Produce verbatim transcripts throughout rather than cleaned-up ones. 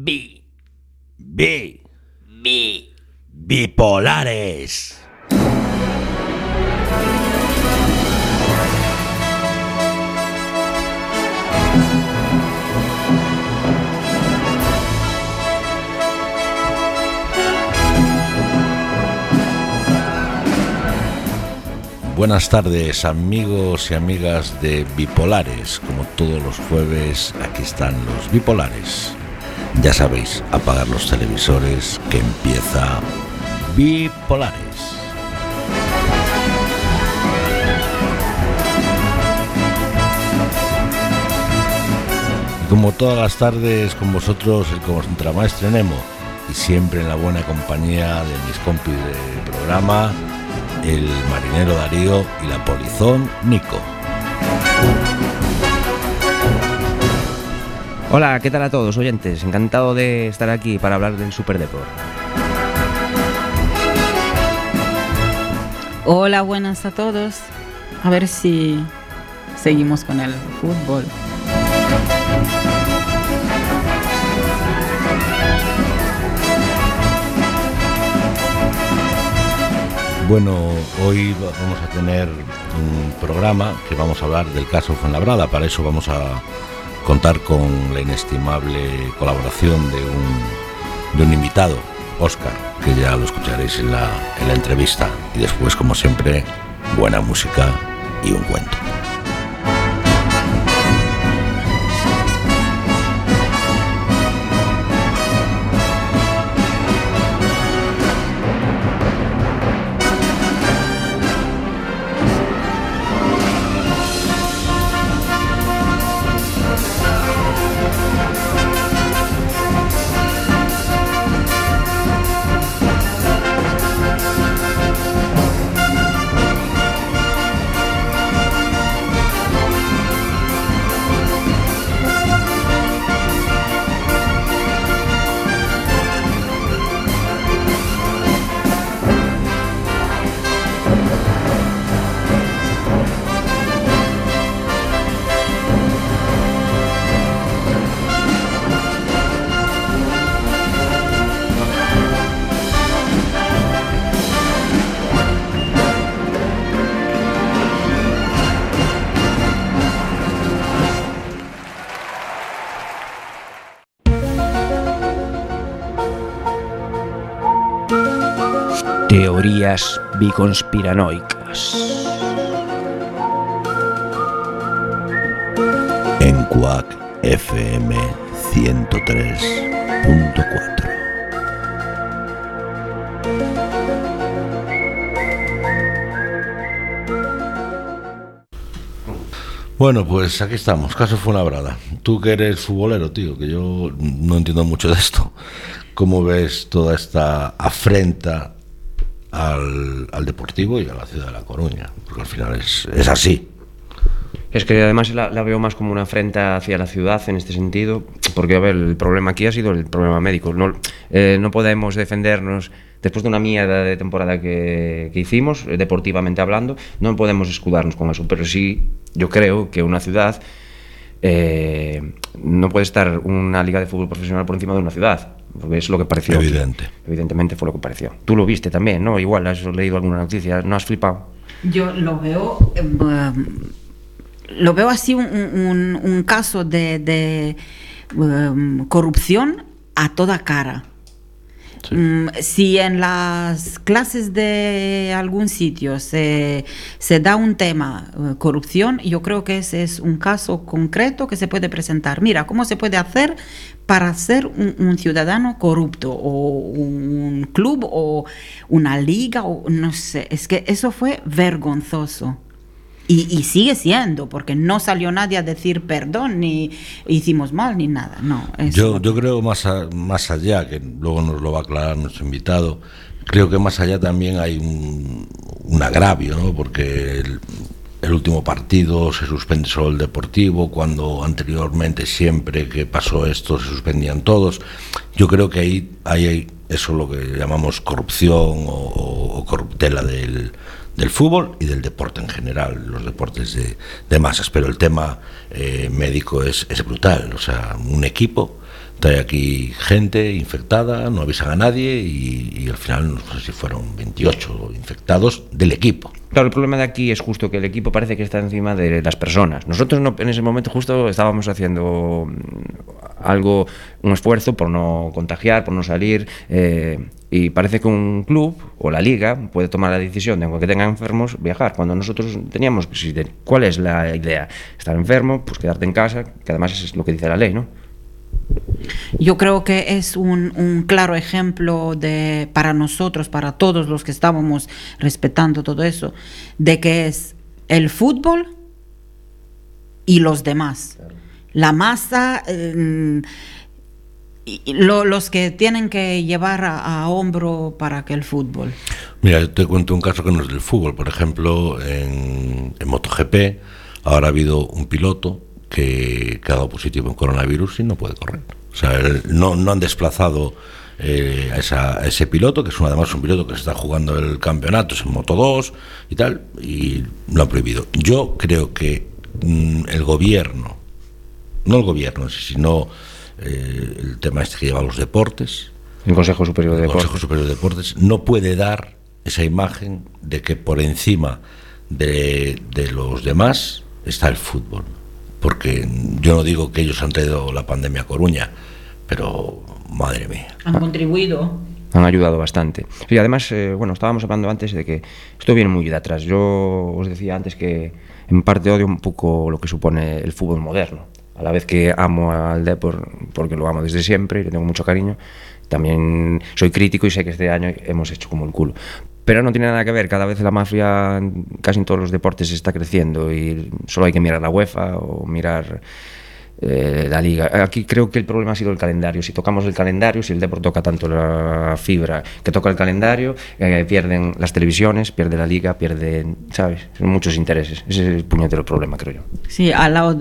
Bi. Bi. Bi. Bipolares. Buenas tardes, amigos y amigas de Bipolares. Como todos los jueves, aquí están los Bipolares. Ya sabéis, apagar los televisores, que empieza Bipolares. Y como todas las tardes, con vosotros, el contramaestre Nemo, y siempre en la buena compañía de mis compis de programa, el marinero Darío y la polizón Nico. Hola, ¿qué tal a todos, oyentes? Encantado de estar aquí para hablar del Superdeport. Hola, buenas a todos. A ver si seguimos con el fútbol. Bueno, hoy vamos a tener un programa que vamos a hablar del caso Fuenlabrada. Para eso vamos a contar con la inestimable colaboración de un, de un invitado, Óscar, que ya lo escucharéis en la, en la entrevista. Y después, como siempre, buena música y un cuento. Teorías biconspiranoicas. En Quack F M ciento tres punto cuatro. Bueno, pues aquí estamos, caso Fuenlabrada. Tú que eres futbolero, tío, que yo no entiendo mucho de esto. ¿Cómo ves toda esta afrenta al, al Deportivo y a la ciudad de La Coruña? Porque al final es, es así. Es que además la, la veo más como una afrenta hacia la ciudad en este sentido, porque a ver, el problema aquí ha sido el problema médico. No, eh, no podemos defendernos después de una mierda de temporada que, que hicimos, deportivamente hablando, no podemos escudarnos con eso, pero sí, yo creo que una ciudad eh, no puede estar una liga de fútbol profesional por encima de una ciudad, porque es lo que pareció. Evidente. Aquí. Evidentemente fue lo que pareció. Tú lo viste también, ¿no? Igual has leído alguna noticia, ¿no has flipado? Yo lo veo, eh, lo veo así un, un, un caso de, de um, corrupción a toda cara. Sí. Um, si en las clases de algún sitio se, se da un tema, uh, corrupción, yo creo que ese es un caso concreto que se puede presentar. Mira, ¿cómo se puede hacer para ser un, un ciudadano corrupto, o un club, o una liga, o no sé? Es que eso fue vergonzoso. Y, y sigue siendo, porque no salió nadie a decir perdón, ni hicimos mal, ni nada. No, yo, yo creo más, a, más allá, que luego nos lo va a aclarar nuestro invitado, creo que más allá también hay un, un agravio, ¿no? Porque el, el último partido se suspende solo el Deportivo, cuando anteriormente siempre que pasó esto se suspendían todos. Yo creo que ahí hay eso, lo que llamamos corrupción o, o corruptela del... del fútbol y del deporte en general, los deportes de, de masas, pero el tema eh, médico es, es brutal. O sea, un equipo Hay aquí gente infectada, no avisan a nadie y, y al final no sé si fueron veintiocho infectados del equipo. Claro, el problema de aquí es justo que el equipo parece que está encima de las personas. Nosotros no, en ese momento justo estábamos haciendo algo, un esfuerzo por no contagiar, por no salir, eh, y parece que un club o la liga puede tomar la decisión de, aunque tengan enfermos, viajar, cuando nosotros teníamos, ¿cuál es la idea? Estar enfermo, pues quedarte en casa, que además es lo que dice la ley, ¿no? Yo creo que es un, un claro ejemplo de, para nosotros, para todos los que estábamos respetando todo eso, de que es el fútbol y los demás. Claro. La masa, eh, y lo, los que tienen que llevar a, a hombro para que el fútbol. Mira, te cuento un caso que no es del fútbol. Por ejemplo, en, en MotoGP ahora ha habido un piloto que ha dado positivo en coronavirus y no puede correr. O sea, el, no, no han desplazado eh, a, esa, a ese piloto, que es además un piloto que se está jugando el campeonato, es en Moto dos y tal, y lo han prohibido. Yo creo que mm, el gobierno, no el gobierno, sino eh, el tema este que lleva los deportes, el Consejo Superior de el Deportes, Consejo Superior de Deportes no puede dar esa imagen de que por encima de, de los demás está el fútbol. Porque yo no digo que ellos han traído la pandemia a Coruña, pero madre mía. Han contribuido. Han ayudado bastante. Y además, eh, bueno, estábamos hablando antes de que esto viene muy de atrás. Yo os decía antes que en parte odio un poco lo que supone el fútbol moderno. A la vez que amo al Depor, porque lo amo desde siempre y le tengo mucho cariño, también soy crítico y sé que este año hemos hecho como el culo. Pero no tiene nada que ver, cada vez la mafia casi en todos los deportes está creciendo y solo hay que mirar la UEFA o mirar eh, la Liga. Aquí creo que el problema ha sido el calendario. Si tocamos el calendario, si el Depor toca tanto la fibra que toca el calendario, eh, pierden las televisiones, pierde la Liga, pierden, ¿sabes? Son muchos intereses. Ese es el puñetero problema, creo yo. Sí, al lado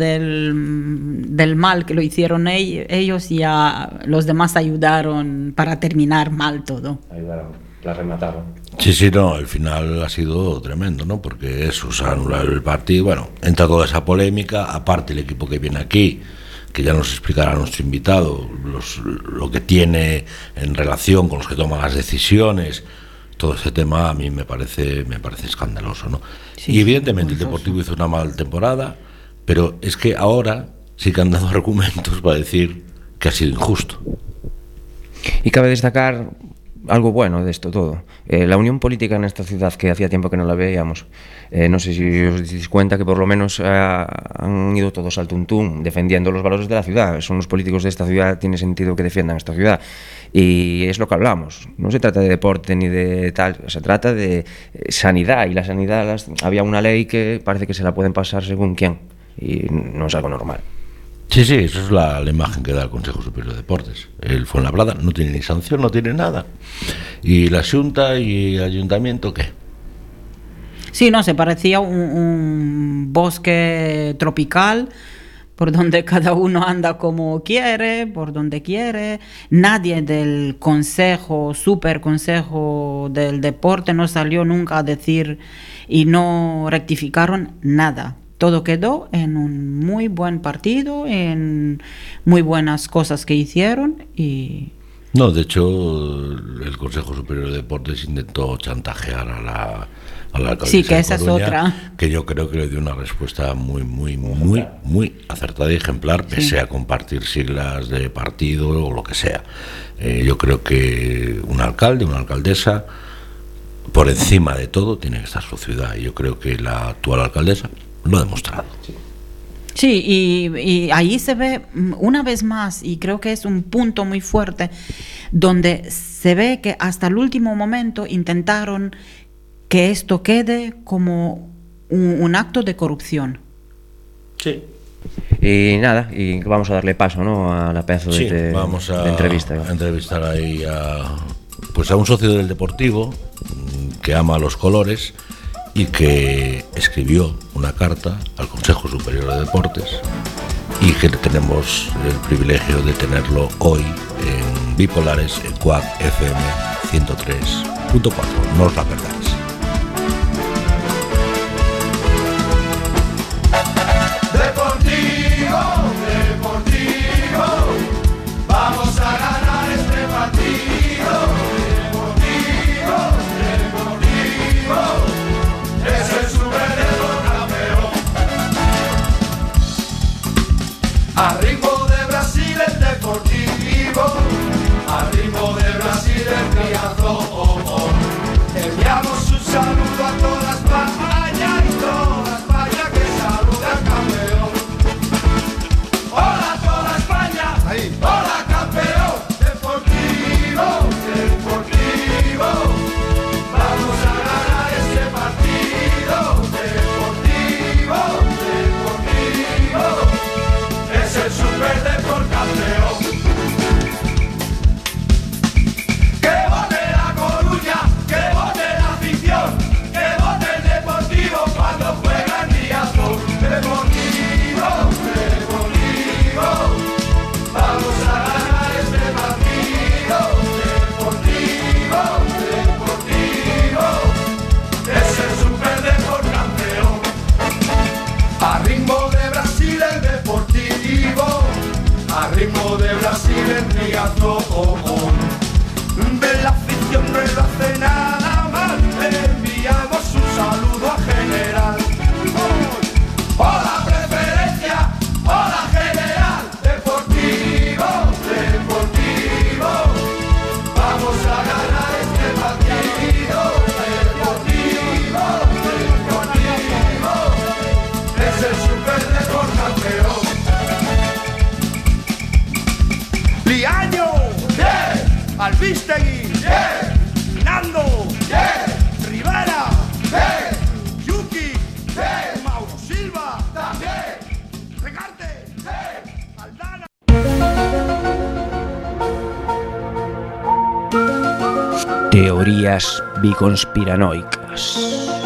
del, del mal que lo hicieron ellos, y a los demás ayudaron para terminar mal todo. Ayudaron. La remataron. Sí, sí, no, el final ha sido tremendo, ¿no? Porque eso, se ha anulado el partido, bueno, entra toda esa polémica, aparte el equipo que viene aquí, que ya nos explicará nuestro invitado, los, lo que tiene en relación con los que toman las decisiones, todo ese tema a mí me parece, me parece escandaloso, ¿no? Sí, y evidentemente el Deportivo hizo una mala temporada, pero es que ahora sí que han dado argumentos para decir que ha sido injusto. Y cabe destacar algo bueno de esto todo, eh, la unión política en esta ciudad, que hacía tiempo que no la veíamos. Eh, no sé si os dais cuenta que por lo menos eh, han ido todos al tuntún defendiendo los valores de la ciudad. Son los políticos de esta ciudad, tiene sentido que defiendan esta ciudad, y es lo que hablamos. No se trata de deporte ni de tal, se trata de eh, sanidad, y la sanidad, las, había una ley que parece que se la pueden pasar según quién, y no es algo normal. Sí, sí, eso es la, la imagen que da el Consejo Superior de Deportes. El Fuenlabrada no tiene ni sanción, no tiene nada. ¿Y la Xunta y el Ayuntamiento qué? Sí, no, se parecía un, un bosque tropical por donde cada uno anda como quiere, por donde quiere. Nadie del Consejo, Super Consejo del Deporte no salió nunca a decir, y no rectificaron nada. Todo quedó en un muy buen partido, en muy buenas cosas que hicieron y... No, de hecho, el Consejo Superior de Deportes intentó chantajear a la, a la alcaldesa sí, que esa de Coruña, es otra. Que yo creo que le dio una respuesta muy, muy, muy, muy acertada y ejemplar, pese sí. a compartir siglas de partido o lo que sea. Eh, yo creo que un alcalde, una alcaldesa, por encima de todo, tiene que estar su ciudad. Y yo creo que la actual alcaldesa lo ha demostrado. Sí, y, y ahí se ve una vez más, y creo que es un punto muy fuerte, donde se ve que hasta el último momento intentaron que esto quede como un, un acto de corrupción. Sí. Y nada, y vamos a darle paso, ¿no?, a la pedazo sí, de, vamos a, de entrevista. ¿no? a entrevistar ahí a, pues a un socio del Deportivo que ama los colores y que escribió una carta al Consejo Superior de Deportes, y que tenemos el privilegio de tenerlo hoy en Bipolares, en C U A C F M ciento tres punto cuatro. No os la perdáis. Deportivo, deportivo, vamos. al ritmo de Brasil en triatlón. De la afición no lo hace nada mal, le enviamos un saludo a general. Hola preferencia, hola general, deportivo, deportivo, vamos a ganar este partido, deportivo, deportivo, es el super deporte campeón. Liaño, yeah. Albistegui, yeah. Nando, yeah. Rivera, yeah. Yuki, yeah. Mauro Silva, también. Regarte, yeah. Aldana. Teorías biconspiranoicas.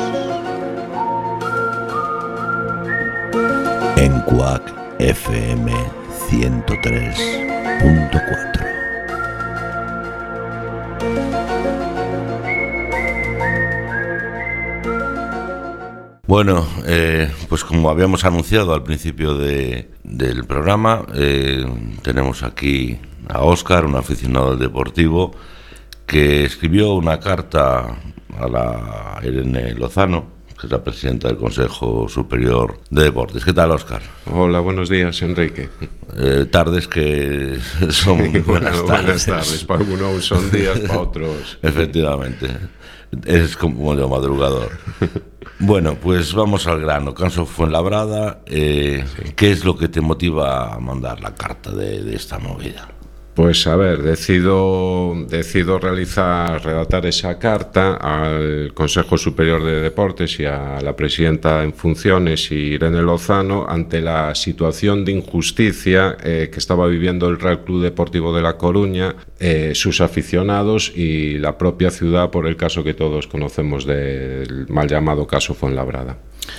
En Quack F M ciento tres punto cuatro. Bueno, eh, pues como habíamos anunciado al principio de, del programa, eh, tenemos aquí a Óscar, un aficionado al Deportivo, que escribió una carta a la Irene Lozano, que es la presidenta del Consejo Superior de Deportes. ¿Qué tal, Óscar? Hola, buenos días, Enrique. Eh, tardes que son buenas bueno, tardes. Buenas tardes, para algunos son días, para otros... Efectivamente, es como de madrugador. Bueno, pues vamos al grano. Canso Fuenlabrada, eh, sí. ¿Qué es lo que te motiva a mandar la carta de, de esta movida? Pues a ver, decido, decido realizar, redactar esa carta al Consejo Superior de Deportes y a la presidenta en funciones, Irene Lozano, ante la situación de injusticia eh, que estaba viviendo el Real Club Deportivo de La Coruña, eh, sus aficionados y la propia ciudad por el caso que todos conocemos del mal llamado caso Fuenlabrada.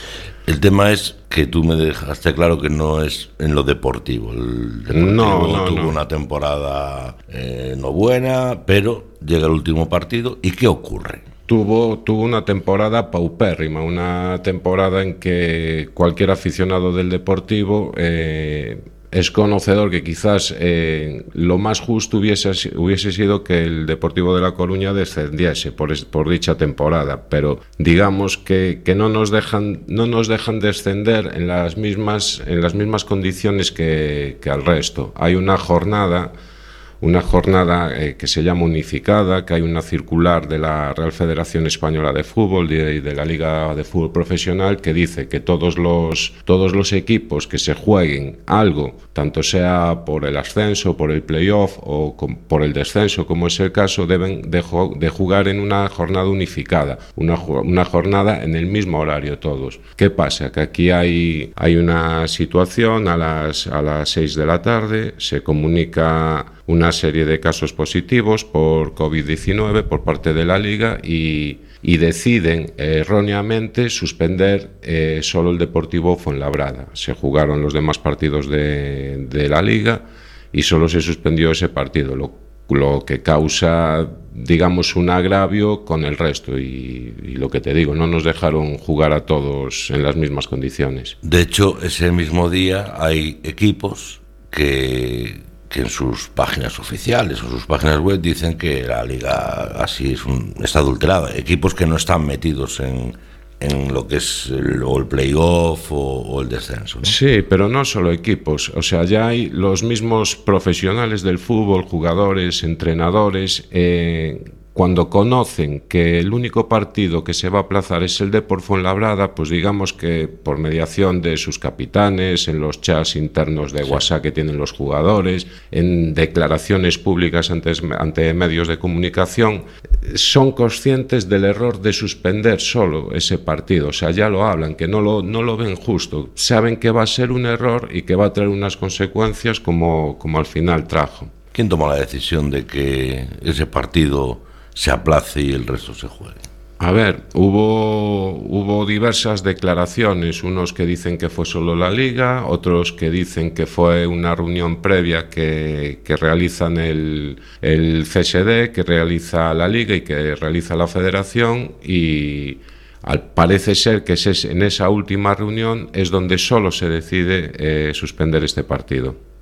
El tema es que tú me dejaste claro que no es en lo deportivo. El Deportivo no, no, tuvo no. una temporada eh, no buena, pero llega el último partido. ¿Y qué ocurre? Tuvo, tuvo una temporada paupérrima, una temporada en que cualquier aficionado del Deportivo eh, es conocedor que quizás eh, lo más justo hubiese, hubiese sido que el Deportivo de La Coruña descendiese por, por dicha temporada, pero digamos que, que no nos dejan, no nos dejan descender en las mismas, en las mismas condiciones que, que al resto. Hay una jornada una jornada eh, que se llama unificada, que hay una circular de la Real Federación Española de Fútbol y de, de la Liga de Fútbol Profesional que dice que todos los, todos los equipos que se jueguen algo, tanto sea por el ascenso, por el playoff o con, por el descenso, como es el caso, deben de, de jugar en una jornada unificada, una, una jornada en el mismo horario todos. ¿Qué pasa? Que aquí hay, hay una situación a las, a las seis de la tarde, se comunica una serie de casos positivos por COVID diecinueve por parte de la Liga y, y deciden eh, erróneamente suspender eh, solo el Deportivo Fuenlabrada. Se jugaron los demás partidos de, de la Liga y solo se suspendió ese partido, lo, lo que causa, digamos, un agravio con el resto y, y lo que te digo, no nos dejaron jugar a todos en las mismas condiciones. De hecho, ese mismo día hay equipos que... que en sus páginas oficiales o sus páginas web dicen que la liga así es un, está adulterada. Equipos que no están metidos en, en lo que es el, o el playoff o, o el descenso, ¿no? Sí, pero no solo equipos. O sea, ya hay los mismos profesionales del fútbol, jugadores, entrenadores, eh, cuando conocen que el único partido que se va a aplazar es el de por Fuenlabrada, pues digamos que por mediación de sus capitanes, en los chats internos de WhatsApp que tienen los jugadores, en declaraciones públicas ante, ante medios de comunicación, son conscientes del error de suspender solo ese partido. O sea, ya lo hablan, que no lo, no lo ven justo. Saben que va a ser un error y que va a traer unas consecuencias como, como al final trajo. ¿Quién tomó la decisión de que ese partido se aplace y el resto se juegue? A ver, hubo, hubo diversas declaraciones, unos que dicen que fue solo la Liga, otros que dicen que fue una reunión previa que, que realizan el, el C S D, que realiza la Liga y que realiza la Federación, y al, parece ser que es en esa última reunión es donde solo se decide eh, suspender este partido.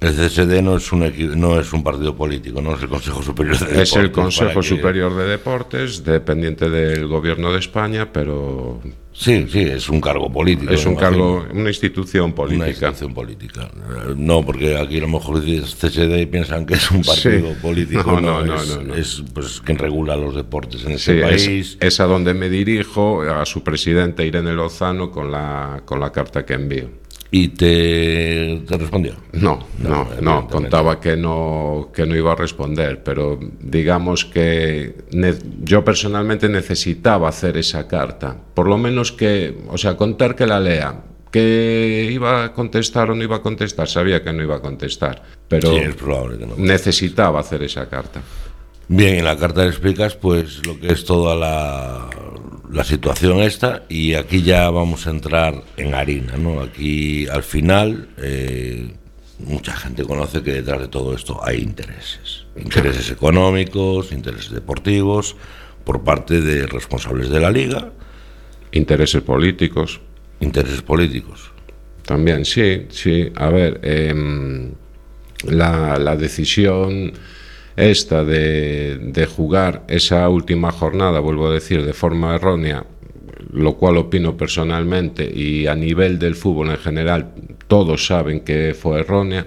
El C S D no es un equi- no es un partido político, no es el Consejo Superior de Deportes. Es el Consejo para que- Superior de Deportes, dependiente del Gobierno de España, pero Sí, sí, es un cargo político. es un me imagino. cargo, una institución política. Una institución política. Eh, No, porque aquí a lo mejor dices C S D y piensan que es un partido Sí. político. No, No, no, no, es, no, no. es, pues quien regula los deportes en Sí, este es, país. es a donde me dirijo, a su presidenta Irene Lozano, con la, con la carta que envío. ¿Y te, te respondió? No, no, no, evidentemente. contaba que no, que no iba a responder, pero digamos que ne- yo personalmente necesitaba hacer esa carta, por lo menos que, o sea, contar que la lea. Que iba a contestar o no iba a contestar, sabía que no iba a contestar, pero Sí, es probable que no. necesitaba hacer esa carta. Bien, en la carta le explicas pues lo que es toda la, la situación esta, y aquí ya vamos a entrar en harina, ¿no? Aquí al final eh, mucha gente conoce que detrás de todo esto hay intereses, intereses económicos, intereses deportivos por parte de responsables de la liga, Intereses políticos. intereses políticos. También, sí, sí. A ver, eh, la, la decisión esta de, de jugar esa última jornada, vuelvo a decir, de forma errónea, lo cual opino personalmente, y a nivel del fútbol en general, todos saben que fue errónea.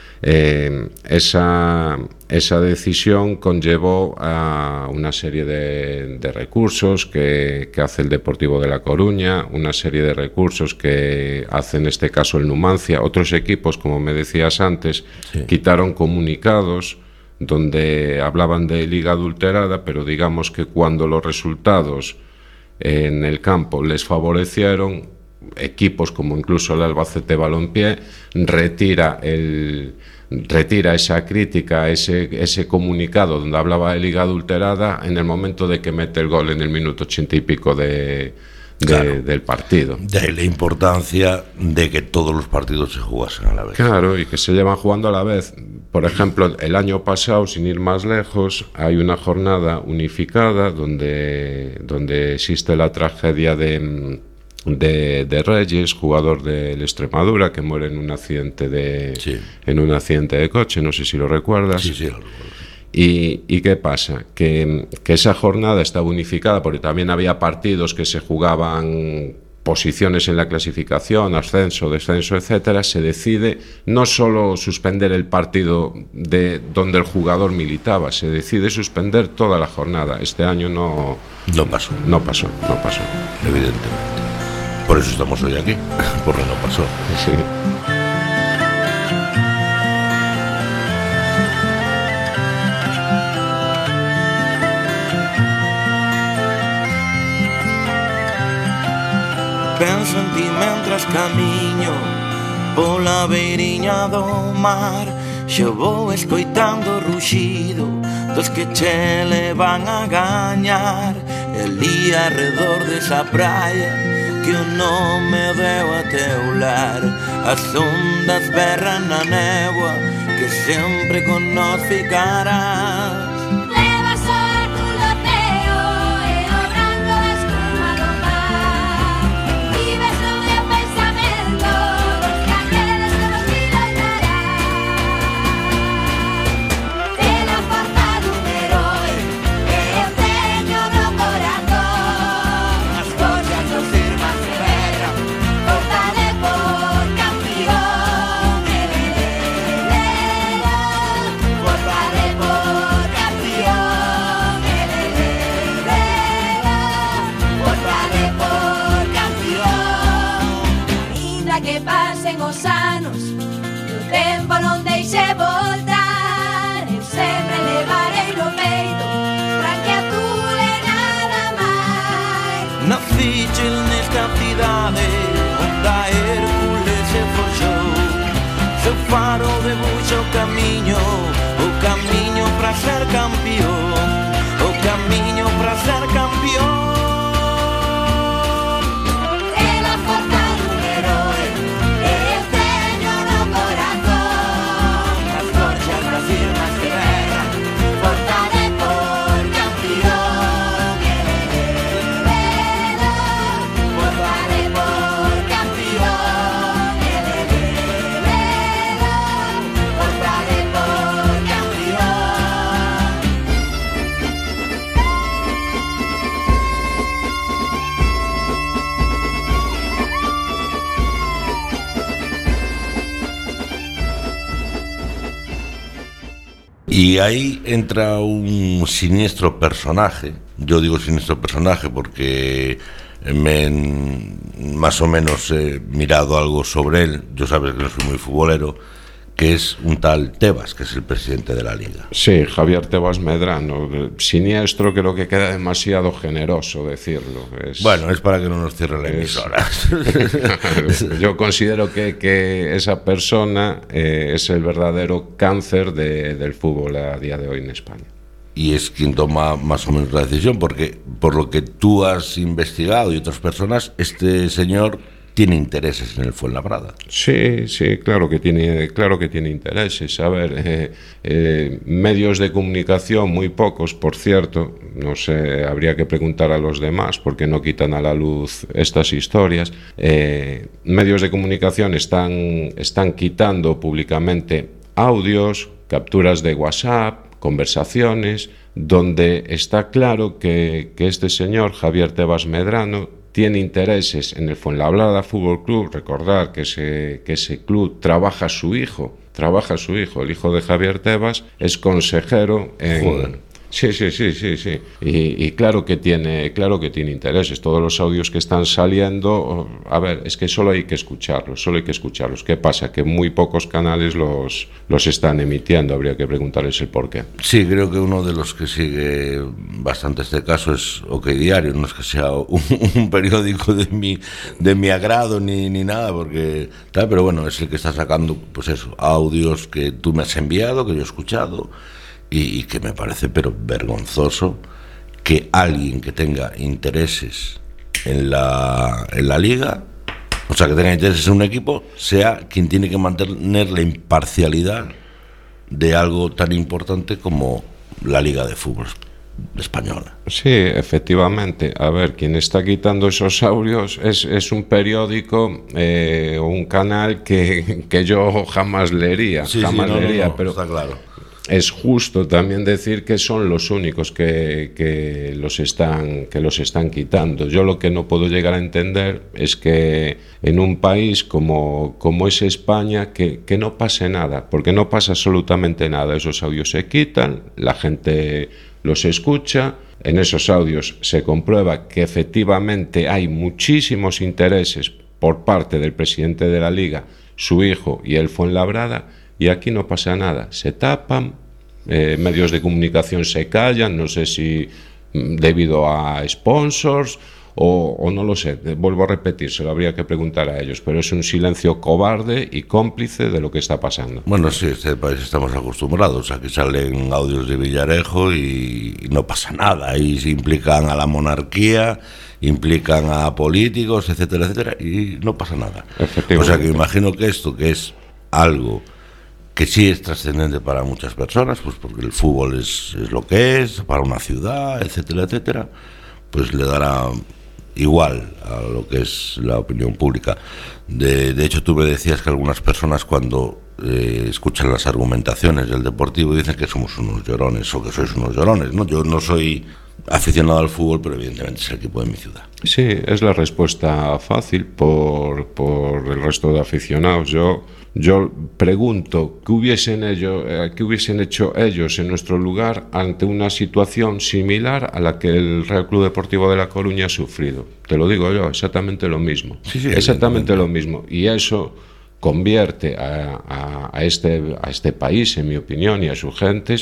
Eh, esa, esa decisión conllevó a una serie de, de recursos que, que hace el Deportivo de La Coruña, una serie de recursos que hace en este caso el Numancia. Otros equipos, como me decías antes, Sí. quitaron comunicados donde hablaban de liga adulterada, pero digamos que cuando los resultados en el campo les favorecieron, equipos como incluso el Albacete Balompié retira el retira esa crítica, ese, ese comunicado donde hablaba de liga adulterada en el momento de que mete el gol en el minuto ochenta y pico de, de- Claro. del partido. De ahí la importancia de que todos los partidos se jugasen a la vez. Claro, y que se llevan jugando a la vez. Por ejemplo, el año pasado, sin ir más lejos, hay una jornada unificada donde, donde existe la tragedia de, de, de Reyes, jugador del Extremadura, que muere en un accidente de, Sí. en un accidente de coche, no sé si lo recuerdas. Sí, sí, lo recuerdo. ¿Y, y qué pasa? Que, que esa jornada estaba unificada porque también había partidos que se jugaban posiciones en la clasificación, ascenso, descenso, etcétera. Se decide no solo suspender el partido de donde el jugador militaba, se decide suspender toda la jornada. Este año no, No pasó, no pasó, no pasó. evidentemente. Por eso estamos hoy aquí, porque no pasó. Sí. Penso en ti mentras camiño pola beiriña do mar. Xa vou escoitando o ruxido dos que che levan a gañar. Elí arredor desa praia que o nome deu a teu lar. As ondas berran na néboa que sempre con nós ficarás. Levas o arculo teo e o branco da espuma do mar. Vives no meu pensamento dos candeles que nos dilatarán. Pela forza dun heroe que eu teño no corazón. As cosas dos irmãs de guerra, Forza de por campeón. Elelelelo. Forza de por campeón. Elelelelo. Forza de por campeón. Inda que pasen os anos e o tempo non deixe voltar, eu sempre levarei no peito branque azul e nada máis. naciche nesta cidade onde a Hércules se forxou. Seu faro debuxa o camiño, o camiño para ser campeón, o camiño para ser campeón. Pela forza dun heroe que eu teño no corazón. As gorxas das irmãs de guerra, Forza de por campeón. Elelelelo. Forza de por campeón. Elelelelo. Y ahí entra un siniestro personaje. Yo digo siniestro personaje porque me más o menos he mirado algo sobre él. Yo sabes que no soy muy futbolero, que es un tal Tebas, que es el presidente de la Liga. Sí, Javier Tebas Medrano. Siniestro creo que queda demasiado generoso decirlo. Es, bueno, es para que no nos cierre la es, emisora. Yo considero que, que esa persona eh, es el verdadero cáncer de, del fútbol a día de hoy en España. Y es quien toma más o menos la decisión, porque por lo que tú has investigado y otras personas, este señor tiene intereses en el Fuenlabrada. Sí, sí, claro que tiene, claro que tiene intereses. A ver, eh, eh, medios de comunicación, muy pocos, por cierto, no sé, habría que preguntar a los demás porque no quitan a la luz estas historias. Eh, medios de comunicación están, están quitando públicamente audios, capturas de WhatsApp, conversaciones, donde está claro que, que este señor, Javier Tebas Medrano, tiene intereses en el Fuenlabrada Fútbol Club. Recordar que ese, que ese club trabaja su hijo, trabaja su hijo, el hijo de Javier Tebas, es consejero en... Joder. Sí, sí, sí, sí, sí. Y, y claro que tiene, claro que tiene intereses. Todos los audios que están saliendo, a ver, es que solo hay que escucharlos, solo hay que escucharlos. ¿Qué pasa? Que muy pocos canales los, los están emitiendo. Habría que preguntarles el por qué. Sí, creo que uno de los que sigue bastante este caso es OK Diario. No es que sea un, un periódico de mi, de mi agrado ni, ni nada, porque tal, pero bueno, es el que está sacando, pues eso, audios que tú me has enviado, que yo he escuchado. Y, y que me parece pero vergonzoso que alguien que tenga intereses en la, en la liga, o sea, que tenga intereses en un equipo, sea quien tiene que mantener la imparcialidad de algo tan importante como la Liga de Fútbol Española. Sí, efectivamente. A ver, quien está quitando esos audios es, es un periódico eh, o un canal que, que yo jamás leería, sí, jamás sí, no, leería, no, no, pero está claro. Es justo también decir que son los únicos que, que, los están, que los están quitando. Yo lo que no puedo llegar a entender es que en un país como, como es España, que, que no pase nada, porque no pasa absolutamente nada. Esos audios se quitan, la gente los escucha, en esos audios se comprueba que efectivamente hay muchísimos intereses por parte del presidente de la Liga, su hijo y el Fuenlabrada, y aquí no pasa nada, se tapan, eh, medios de comunicación se callan, no sé si debido a sponsors o, o no lo sé, vuelvo a repetir, se lo habría que preguntar a ellos, pero es un silencio cobarde y cómplice de lo que está pasando. Bueno, sí, este país estamos acostumbrados, aquí salen audios de Villarejo y, y no pasa nada, y se implican a la monarquía, implican a políticos, etcétera, etcétera, y no pasa nada. O sea que imagino que esto, que es algo que sí es trascendente para muchas personas, pues porque el fútbol es, es lo que es, para una ciudad, etcétera, etcétera, pues le dará igual a lo que es la opinión pública. De, de hecho, tú me decías que algunas personas cuando eh, escuchan las argumentaciones del Deportivo dicen que somos unos llorones o que sois unos llorones, ¿no? Yo no soy aficionado al fútbol, pero evidentemente es el equipo de mi ciudad. Sí, es la respuesta fácil por, por el resto de aficionados. Yo Yo pregunto, ¿qué hubiesen, ellos, eh, ¿qué hubiesen hecho ellos en nuestro lugar ante una situación similar a la que el Real Club Deportivo de La Coruña ha sufrido? Te lo digo yo, exactamente lo mismo. Sí, sí, exactamente lo mismo. Y eso convierte a, a, a, este, a este país, en mi opinión, y a sus gentes,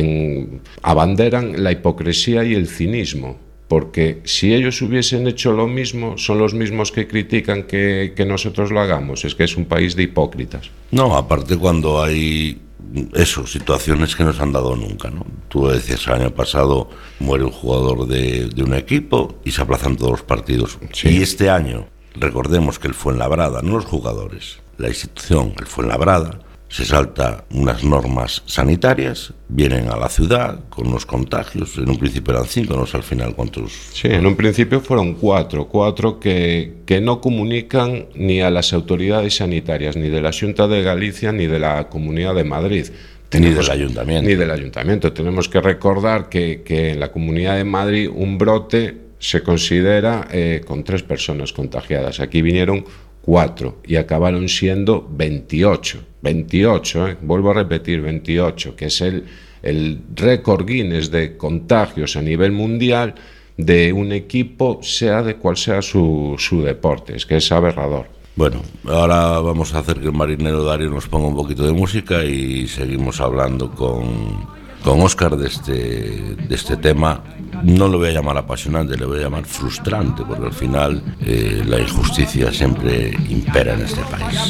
en abanderan la hipocresía y el cinismo. Porque si ellos hubiesen hecho lo mismo, son los mismos que critican que, que nosotros lo hagamos. Es que es un país de hipócritas. No, aparte cuando hay eso, situaciones que no se han dado nunca, ¿no? Tú decías, el año pasado muere un jugador de, de un equipo y se aplazan todos los partidos. Sí. Y este año, recordemos que el Fuenlabrada, no los jugadores, la institución, el Fuenlabrada, se salta unas normas sanitarias, vienen a la ciudad con unos contagios, en un principio eran cinco, no sé al final cuántos... Sí, en un principio fueron cuatro, cuatro que, que no comunican ni a las autoridades sanitarias, ni de la Xunta de Galicia, ni de la Comunidad de Madrid. Tenemos, ni del ayuntamiento. Ni del ayuntamiento. Tenemos que recordar que, que en la Comunidad de Madrid un brote se considera eh, con tres personas contagiadas. Aquí vinieron cuatro y acabaron siendo veintiocho. veintiocho, ¿eh? Vuelvo a repetir, veintiocho, que es el, el récord Guinness de contagios a nivel mundial de un equipo, sea de cual sea su, su deporte. Es que es aberrador. Bueno, ahora vamos a hacer que el marinero Dario nos ponga un poquito de música y seguimos hablando con, con Óscar de este, de este tema. No lo voy a llamar apasionante, le voy a llamar frustrante, porque al final eh, la injusticia siempre impera en este país.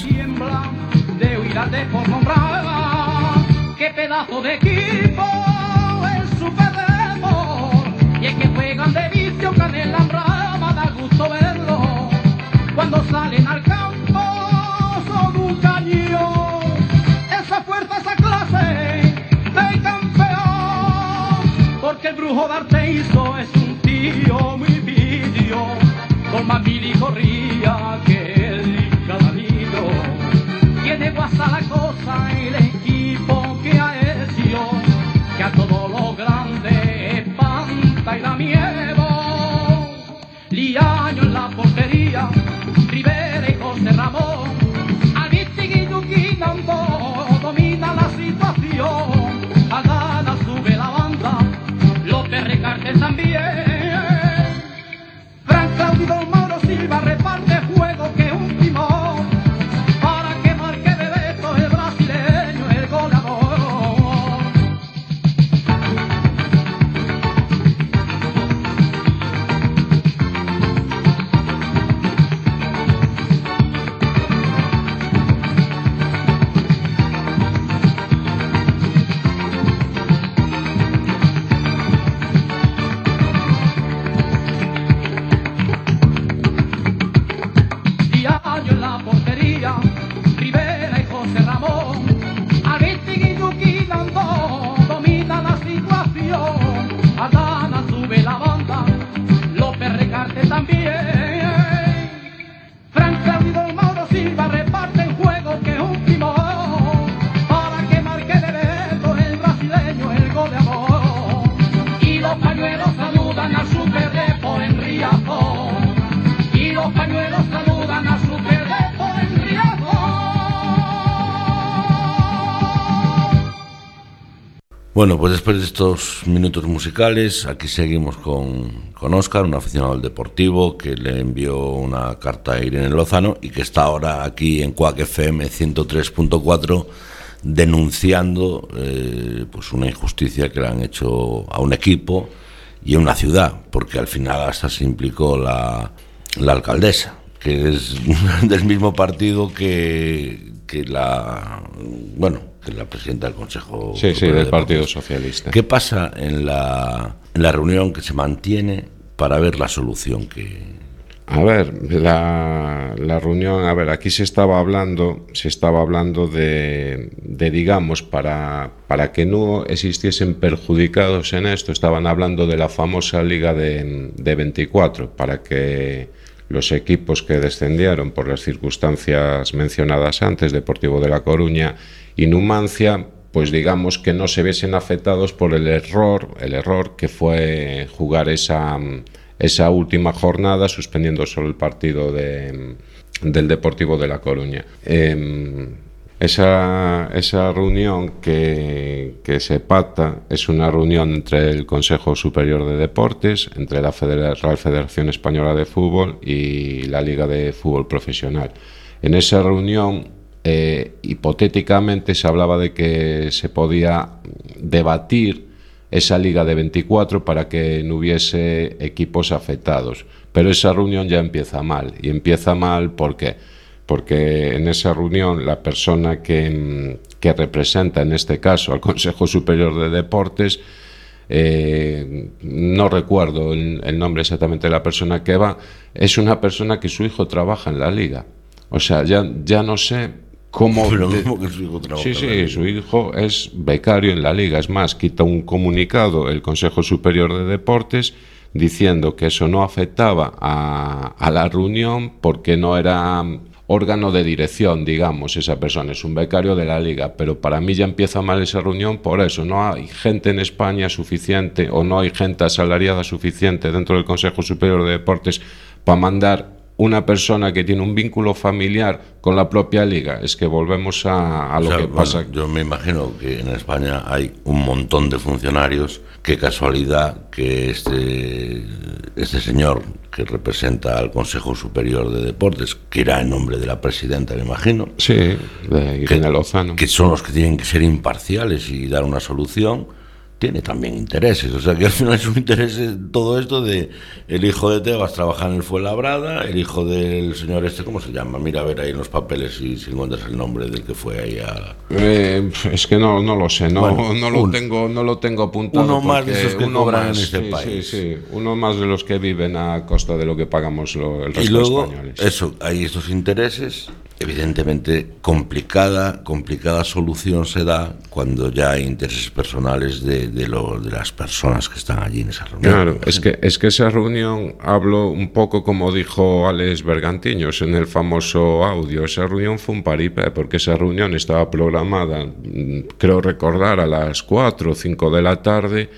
¡Qué pedazo de equipo! El superdepor. Y es que juegan de vicio, canela en rama, da gusto verlo. Cuando salen al campo son un cañón. Esa fuerza, esa clase del campeón. Porque el brujo de Arteiso es un tío muy pillo. Con más mil y corría que él y cada libro. Tiene guasa la cosa el equipo que ha hecho, que a todo lo grande espanta y da miedo. Liaño en la portería, Rivera y José Ramón, Albici y Yuki Nando, domina la situación. Aldana sube la banda, López Recarte también. Fran Claudio Mauro Silva reparte juego que un timón, para que marque Bebeto el brasileño el goleador. Diario en la portería, Rivera y José Ramón, Albici y Yuki Nando, domina la situación. Aldana sube la banda, López Recarte también. Fran Claudio Mauro Silva reparte el juego que es un timón, para que marque Bebeto el brasileño el goleador. Y los pañuelos saludan al Superdepor en Riazor. Y los pañuelos saludan al Superdepor en Riazor. Bueno, pues después de estos minutos musicales, aquí seguimos con, con Óscar, un aficionado al Deportivo que le envió una carta a Irene Lozano y que está ahora aquí en Quack F M ciento tres punto cuatro denunciando eh, pues una injusticia que le han hecho a un equipo y a una ciudad, porque al final hasta se implicó la, la alcaldesa, que es del mismo partido que, que la bueno que la presidenta del Consejo Sí, sí, Superior del de Partido Deportes. Socialista. ¿Qué pasa en la, en la reunión que se mantiene para ver la solución que... A ver, la, la reunión, a ver, aquí se estaba hablando, se estaba hablando de, de digamos, para, para que no existiesen perjudicados en esto, estaban hablando de la famosa Liga de, de veinticuatro, para que los equipos que descendieron por las circunstancias mencionadas antes, Deportivo de La Coruña y Numancia, pues digamos que no se viesen afectados por el error, el error que fue jugar esa... esa última jornada suspendiendo solo el partido de, del Deportivo de La Coruña. Eh, esa, esa reunión que, que se pacta es una reunión entre el Consejo Superior de Deportes, entre la Federa- Real Federación Española de Fútbol y la Liga de Fútbol Profesional. En esa reunión, eh, hipotéticamente, se hablaba de que se podía debatir esa liga de veinticuatro para que no hubiese equipos afectados, pero esa reunión ya empieza mal, y empieza mal ¿por qué? Porque en esa reunión la persona que, que representa en este caso al Consejo Superior de Deportes, eh, no recuerdo el, el nombre exactamente de la persona que va, es una persona que su hijo trabaja en la liga, o sea, ya, ya no sé ¿cómo? Pero mismo que su hijo trabaja Sí, en la sí, liga. su hijo es becario en la liga. Es más, quita un comunicado el Consejo Superior de Deportes diciendo que eso no afectaba a, a la reunión porque no era órgano de dirección, digamos, esa persona es un becario de la liga, pero para mí ya empieza mal esa reunión por eso, no hay gente en España suficiente o no hay gente asalariada suficiente dentro del Consejo Superior de Deportes para mandar una persona que tiene un vínculo familiar con la propia liga. Es que volvemos a, a lo o sea, que pasa. Bueno, yo me imagino que en España hay un montón de funcionarios. Qué casualidad que este, este señor que representa al Consejo Superior de Deportes, que irá en nombre de la presidenta, me imagino. Sí, de Irene Lozano. Que son los que tienen que ser imparciales y dar una solución. Tiene también intereses, o sea que al final es un interés todo esto de el hijo de Tebas trabaja en el Fuenlabrada, el hijo del señor este, ¿cómo se llama? Mira a ver ahí en los papeles si, si encuentras el nombre del que fue ahí a... Eh, es que no, no lo sé, no, bueno, no, lo un, tengo, no lo tengo apuntado. Uno más de esos que uno cobran más, en este sí, país. Sí, sí, uno más de los que viven a costa de lo que pagamos lo, el resto y luego, de españoles. Eso, hay estos intereses. Evidentemente, complicada, complicada solución se da cuando ya hay intereses personales de, de, lo, de las personas que están allí en esa reunión. Claro, es que, es que esa reunión, hablo un poco como dijo Alex Bergantiños en el famoso audio, esa reunión fue un paripé, porque esa reunión estaba programada, creo recordar, a las cuatro o cinco de la tarde,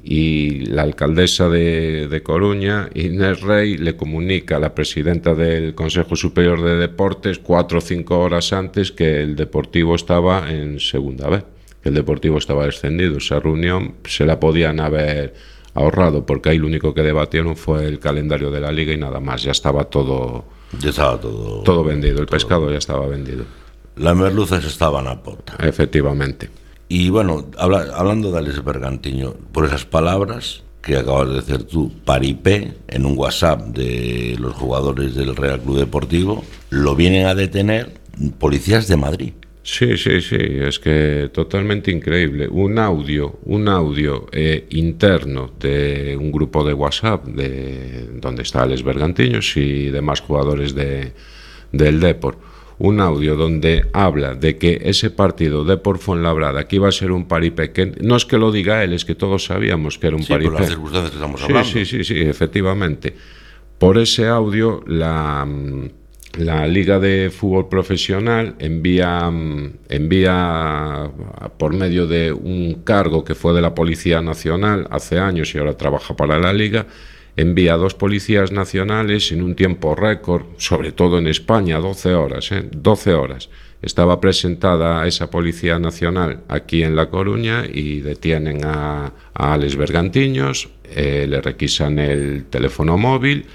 y la alcaldesa de, de Coruña, Inés Rey, le comunica a la presidenta del Consejo Superior de Deportes cuatro o cinco horas antes que el Deportivo estaba en Segunda B, que el Deportivo estaba descendido. Esa reunión se la podían haber ahorrado, porque ahí lo único que debatieron fue el calendario de la Liga y nada más, ya estaba todo, ya estaba todo, todo vendido, el todo. pescado ya estaba vendido. Las merluzas estaban a pota. Efectivamente. Y bueno, habla, hablando de Alex Bergantiño, por esas palabras que acabas de decir tú, paripé, en un WhatsApp de los jugadores del Real Club Deportivo, lo vienen a detener policías de Madrid. Sí, sí, sí, es que totalmente increíble. Un audio, un audio eh, interno de un grupo de WhatsApp de donde está Alex Bergantiños y demás jugadores de, del Depor. Un audio donde habla de que ese partido Depor Fuenlabrada, que iba a ser un paripé, que no es que lo diga él, es que todos sabíamos que era un sí, paripé. Por las circunstancias que estamos sí, hablando. Sí, sí, sí, efectivamente. Por ese audio, la, la Liga de Fútbol Profesional envía, envía por medio de un cargo que fue de la Policía Nacional hace años y ahora trabaja para la Liga, envía a dos policías nacionales en un tiempo récord, sobre todo en España, doce horas, ¿eh? doce horas. Estaba presentada esa Policía Nacional aquí en La Coruña y detienen a, a Alex Bergantiños, eh, le requisan el teléfono móvil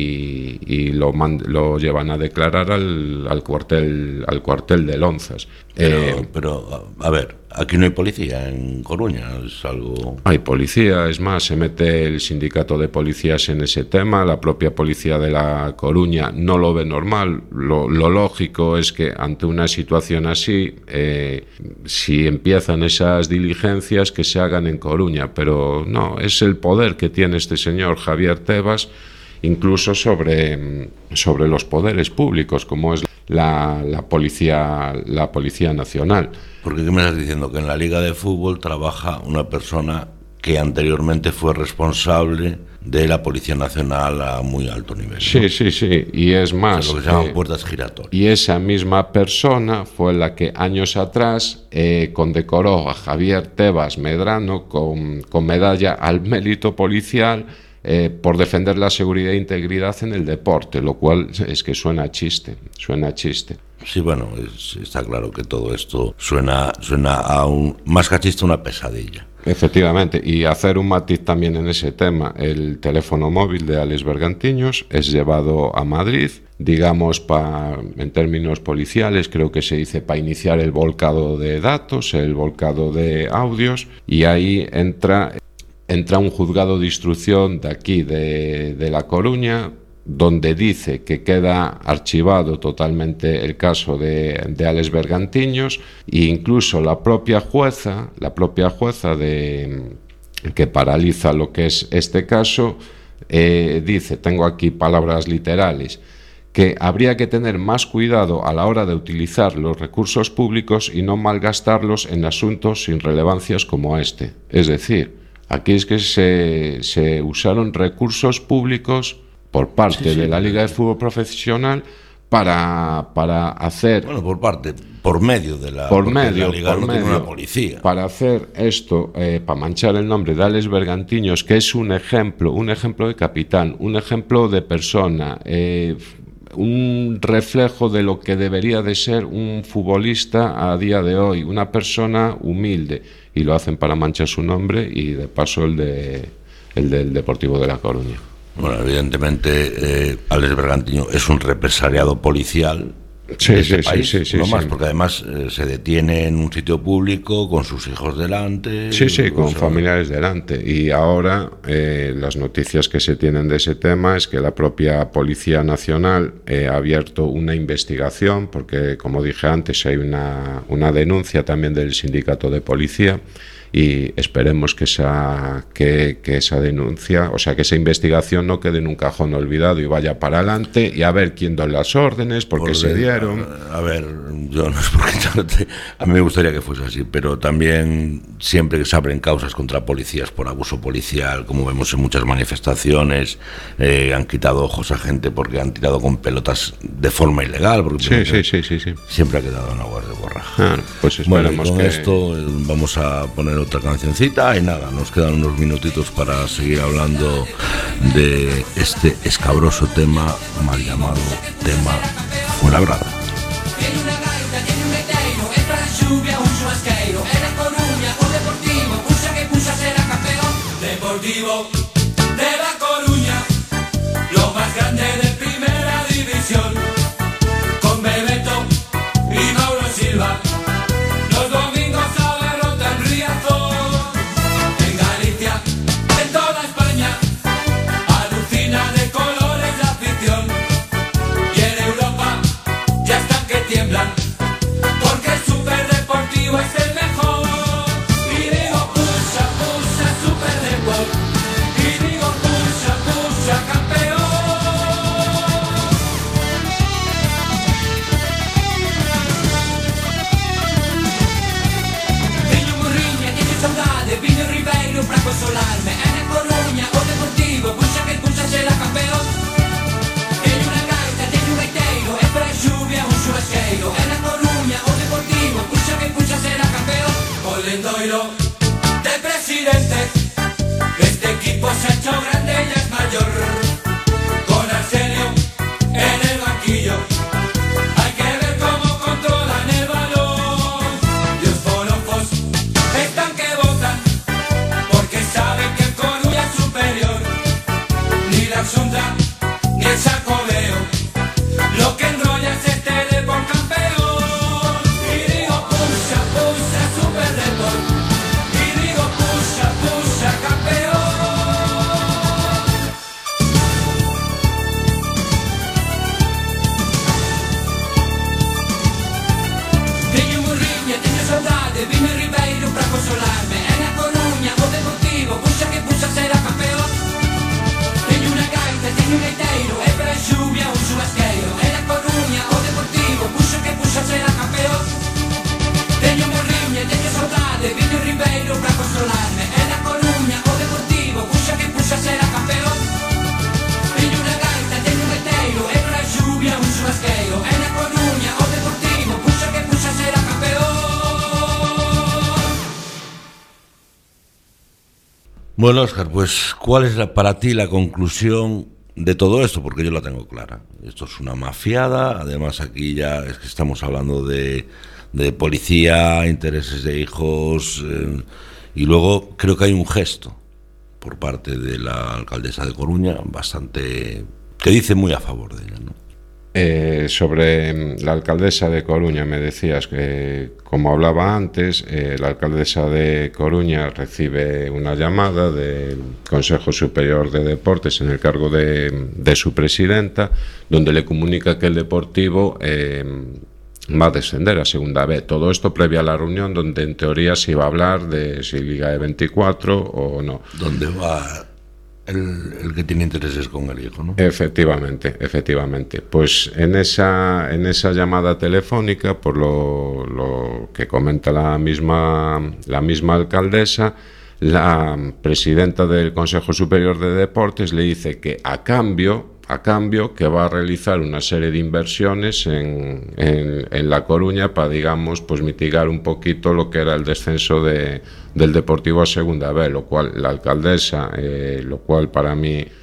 y, y lo, mand- lo llevan a declarar al, al, cuartel, al cuartel de Lonzas. Pero, Eh, pero, a ver, aquí no hay policía en Coruña, es algo... Hay policía, es más, se mete el sindicato de policías en ese tema, la propia policía de La Coruña no lo ve normal, lo, lo lógico es que ante una situación así, eh, si empiezan esas diligencias, que se hagan en Coruña, pero no, es el poder que tiene este señor Javier Tebas, incluso sobre, sobre los poderes públicos, como es la, la, policía, la Policía Nacional. Porque ¿qué me estás diciendo? Que en la Liga de Fútbol trabaja una persona que anteriormente fue responsable de la Policía Nacional a muy alto nivel, ¿no? Sí, sí, sí, y es más... O sea, lo que se llaman eh, puertas giratorias. Y esa misma persona fue la que años atrás eh, condecoró a Javier Tebas Medrano con, con medalla al mérito policial eh, por defender la seguridad e integridad en el deporte, lo cual es que suena a chiste, suena a chiste. Sí, bueno, es, está claro que todo esto suena, suena a un... más que a chiste, una pesadilla. Efectivamente, y hacer un matiz también en ese tema, el teléfono móvil de Alex Bergantiños es llevado a Madrid, digamos, pa, en términos policiales, creo que se dice para iniciar el volcado de datos, el volcado de audios, y ahí entra, entra un juzgado de instrucción de aquí, de, de La Coruña, donde dice que queda archivado totalmente el caso de, de Alex Bergantiños, e incluso la propia jueza, la propia jueza de, que paraliza lo que es este caso, eh, dice, tengo aquí palabras literales, que habría que tener más cuidado a la hora de utilizar los recursos públicos y no malgastarlos en asuntos sin relevancias como este. Es decir, aquí es que se, se usaron recursos públicos por parte sí, sí, de la Liga de Fútbol Profesional para, para hacer... Bueno, por parte, por medio de la, por medio, la Liga por no medio, tiene una policía. Para hacer esto, eh, para manchar el nombre de Alex Bergantiños, que es un ejemplo, un ejemplo de capitán, un ejemplo de persona, eh, un reflejo de lo que debería de ser un futbolista a día de hoy, una persona humilde, y lo hacen para manchar su nombre y de paso el de el del Deportivo de La Coruña. Bueno, evidentemente eh, Alex Bergantiño es un represaliado policial. Sí, de sí, ese país, sí, sí, no sí, más, sí. porque además eh, se detiene en un sitio público con sus hijos delante. Sí, sí, con o sea, familiares delante. Y ahora eh, las noticias que se tienen de ese tema es que la propia Policía Nacional eh, ha abierto una investigación, porque como dije antes hay una, una denuncia también del sindicato de policía, y esperemos que esa, que, que esa denuncia, o sea, que esa investigación no quede en un cajón olvidado y vaya para adelante, y a ver quién da las órdenes, por qué se dieron. A, a ver, yo no es porque yo te, a mí me gustaría que fuese así, pero también siempre que se abren causas contra policías por abuso policial, como vemos en muchas manifestaciones, eh, han quitado ojos a gente porque han tirado con pelotas de forma ilegal, porque Sí, sí, sí, sí, sí. siempre ha quedado una guardia borraja. Ah, pues Bueno, y esperemos con que... esto eh, vamos a poner otra cancioncita y nada, nos quedan unos minutitos para seguir hablando de este escabroso tema mal llamado tema Fuenlabrada. Tiene una gaita, tiene un gaiteiro, é para a xuvia un churrasqueiro, é da Coruña o Deportivo, puxa que puxa será campeón. Deportivo de La Coruña, lo más grande de primera división, con Bebeto y Mauro Silva, los domingos a derrota en Riazor, en Galicia, en toda España, alucina de colores la afición, y en Europa ya están que tiemblan, porque el Superdeportivo es el mejor. Y digo puxa, puxa, Superdeport, y digo puxa, puxa, campeón. Teño Murriña, teño saudade, viño Ribeiro para consolarme, é na Coruña o Deportivo, puxa que puxa será campeón. Teño unha gaita, teño un gaiteiro, é para a xuvia un churrasqueiro, é na Coruña o Deportivo, puxa que puxa será campeón. O Lendoiro de presidente, este equipo se ha hecho grande y es mayor, con Arsenio en el banquillo, hay que ver cómo controlan el balón, y los forofos están que votan, porque saben que el Coruña es superior, ni la Xunta ni el Xacobeo, lo que enrolla es este Depor campeón. Y digo puxa, puxa, Superdeport, y digo puxa, puxa, campeón. Teño Murriña, teño saudade, vime Ribeiro para consolarme, é na Coruña o Deportivo, puxa que puxa será campeón. Teño unha gaita, teño un gaiteiro, é para a xuvia un churrasqueiro, é na Coruña o Deportivo, puxa que puxa será campeón. Teño Murriña, teño saudade, vime Ribeiro para consolarme, é na Coruña o Deportivo, puxa que puxa será campeón. Teño unha gaita, teño un gaiteiro, é para a xuvia un churrasqueiro, é na Coruña o Deportivo, puxa que puxa será campeón. Bueno, Óscar, pues ¿cuál es la, para ti la conclusión de todo esto? Porque yo la tengo clara. Esto es una mafiada, además aquí ya es que estamos hablando de, de policía, intereses de hijos, eh, y luego creo que hay un gesto por parte de la alcaldesa de Coruña bastante, que dice muy a favor de ella, ¿no? Eh, sobre la alcaldesa de Coruña, me decías que, como hablaba antes, eh, la alcaldesa de Coruña recibe una llamada del Consejo Superior de Deportes en el cargo de, de su presidenta, donde le comunica que el Deportivo eh, va a descender a Segunda B. Todo esto previo a la reunión donde en teoría se iba a hablar de si Liga E veinticuatro o no. Donde va el, el que tiene intereses con el hijo, ¿no? Efectivamente, efectivamente. Pues en esa, en esa llamada telefónica, por lo, lo que comenta la misma, la misma alcaldesa, la presidenta del Consejo Superior de Deportes le dice que a cambio, a cambio que va a realizar una serie de inversiones en, en, en La Coruña para, digamos, pues mitigar un poquito lo que era el descenso de, del Deportivo a Segunda B, lo cual la alcaldesa, eh, lo cual para mí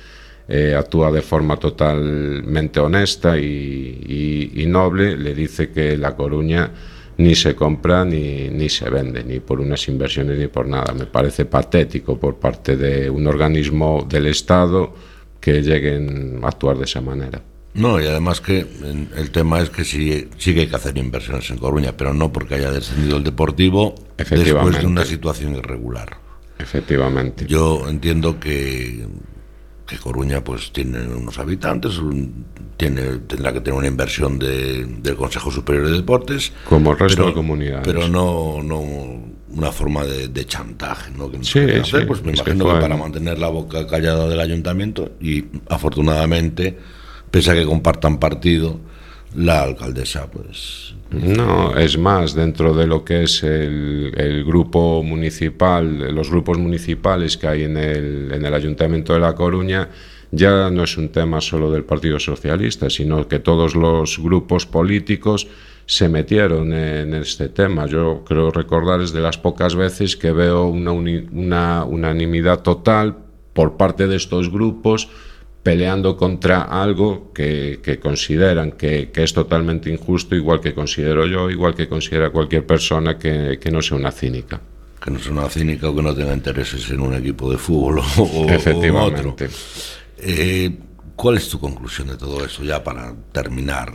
eh, actúa de forma totalmente honesta y, y, y noble, le dice que La Coruña ni se compra ni, ni se vende, ni por unas inversiones ni por nada. Me parece patético por parte de un organismo del Estado que lleguen a actuar de esa manera. No, y además que el tema es que sí, sí que hay que hacer inversiones en Coruña, pero no porque haya descendido el Deportivo después de una situación irregular. Efectivamente. Yo entiendo que, que Coruña pues tiene unos habitantes, tiene, tendrá que tener una inversión de, del Consejo Superior de Deportes. Como el resto pero, de comunidades. Pero no, no una forma de, de chantaje, ¿no? Que sí, hacer, sí, pues me es imagino que, que para mantener la boca callada del ayuntamiento, y afortunadamente, pese a que compartan partido, la alcaldesa pues... No, es más, dentro de lo que es el, el grupo municipal, los grupos municipales que hay en el, en el Ayuntamiento de La Coruña, ya no es un tema solo del Partido Socialista, sino que todos los grupos políticos se metieron en este tema. Yo creo recordar es de las pocas veces que veo una, uni, una unanimidad total por parte de estos grupos peleando contra algo que, que consideran que, que es totalmente injusto, igual que considero yo, igual que considera cualquier persona que, que no sea una cínica. Que no sea una cínica o que no tenga intereses en un equipo de fútbol o, o, Efectivamente. o otro. Eh, ¿Cuál es tu conclusión de todo eso, ya para terminar?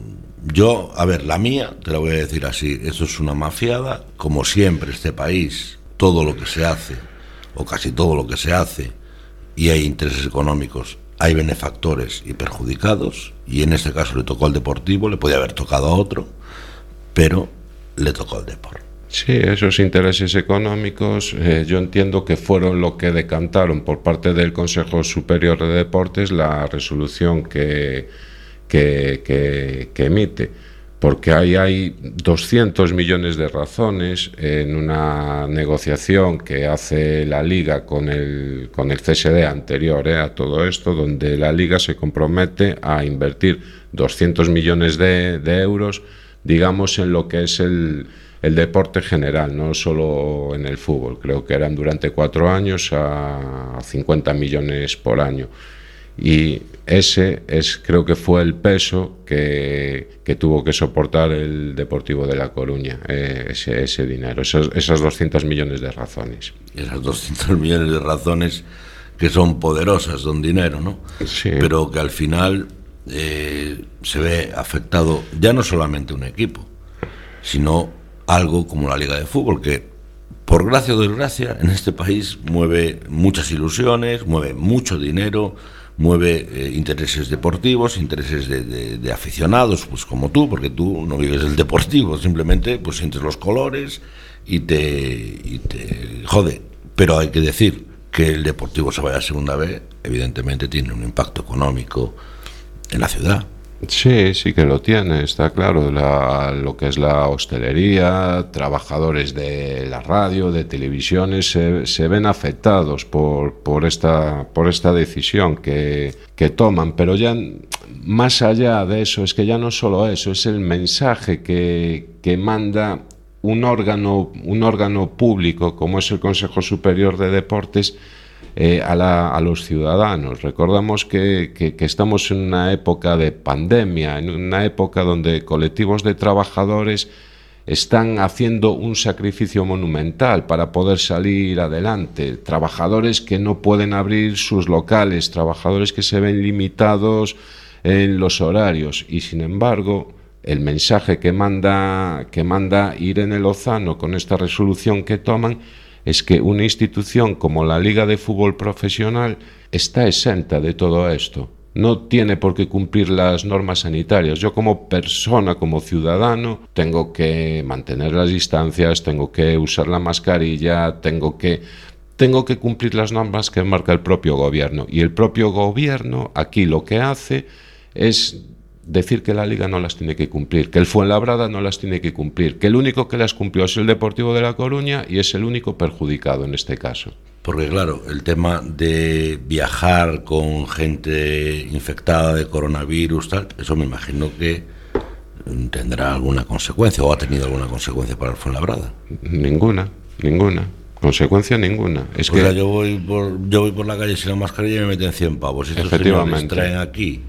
Yo, a ver, la mía, te la voy a decir así, esto es una mafiada, como siempre este país, todo lo que se hace, o casi todo lo que se hace, y hay intereses económicos, hay benefactores y perjudicados, y en este caso le tocó al Deportivo, le podía haber tocado a otro, pero le tocó al Depor. Sí, esos intereses económicos eh, yo entiendo que fueron lo que decantaron por parte del Consejo Superior de Deportes la resolución que, que, que, que emite, porque ahí hay doscientos millones de razones en una negociación que hace la Liga con el, con el C S D anterior eh, a todo esto, donde la Liga se compromete a invertir doscientos millones de, de euros, digamos, en lo que es el, el deporte general, no solo en el fútbol. Creo que eran durante cuatro años a cincuenta millones por año. Y ese es, creo que fue el peso que, que tuvo que soportar el Deportivo de La Coruña, eh, ese, ese dinero, esos, esas doscientos millones de razones. Esas doscientos millones de razones que son poderosas, son dinero, ¿no? Sí. Pero que al final eh, se ve afectado ya no solamente un equipo, sino algo como la Liga de Fútbol, que por gracia o desgracia en este país mueve muchas ilusiones, mueve mucho dinero, mueve eh, intereses deportivos, intereses de, de, de aficionados, pues como tú, porque tú no vives el deportivo, simplemente pues sientes los colores y te, y te jode. Pero hay que decir que el Deportivo se vaya a segunda B, evidentemente tiene un impacto económico en la ciudad. Sí, sí que lo tiene, está claro, la, lo que es la hostelería, trabajadores de la radio, de televisiones, se, se ven afectados por, por, esta, por esta decisión que, que toman, pero ya más allá de eso, es que ya no solo eso, es el mensaje que, que manda un órgano, un órgano público como es el Consejo Superior de Deportes, Eh, a, la, a los ciudadanos. Recordamos que, que, que estamos en una época de pandemia, en una época donde colectivos de trabajadores están haciendo un sacrificio monumental para poder salir adelante, trabajadores que no pueden abrir sus locales, trabajadores que se ven limitados en los horarios, y sin embargo el mensaje que manda, que manda Irene Lozano con esta resolución que toman es que una institución como la Liga de Fútbol Profesional está exenta de todo esto. No tiene por qué cumplir las normas sanitarias. Yo como persona, como ciudadano, tengo que mantener las distancias, tengo que usar la mascarilla, tengo que, tengo que cumplir las normas que marca el propio gobierno. Y el propio gobierno aquí lo que hace es decir que la Liga no las tiene que cumplir, que el Fuenlabrada no las tiene que cumplir, que el único que las cumplió es el Deportivo de La Coruña y es el único perjudicado en este caso. Porque claro, el tema de viajar con gente infectada de coronavirus, tal, eso me imagino que tendrá alguna consecuencia o ha tenido alguna consecuencia para el Fuenlabrada. Ninguna, ninguna. consecuencia ninguna. Es o que sea, yo voy por yo voy por la calle sin la mascarilla y me meten cien pavos. Estos señores traen aquí